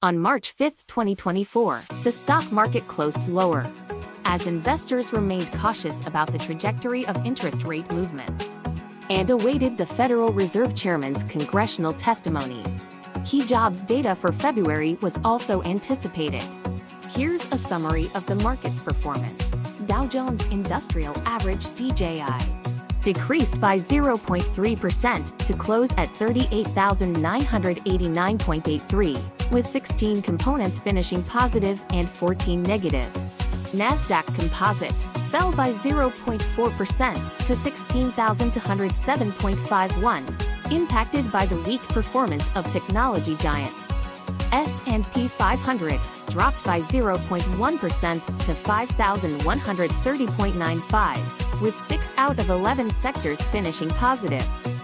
On March 5, 2024, the stock market closed lower, as investors remained cautious about the trajectory of interest rate movements and awaited the Federal Reserve Chairman's congressional testimony. Key jobs data for February was also anticipated. Here's a summary of the market's performance. Dow Jones Industrial Average DJI decreased by 0.3% to close at 38,989.83, with 16 components finishing positive and 14 negative. Nasdaq Composite fell by 0.4% to 16,207.51, impacted by the weak performance of technology giants. S&P 500 dropped by 0.1% to 5,130.95, with 6 out of 11 sectors finishing positive.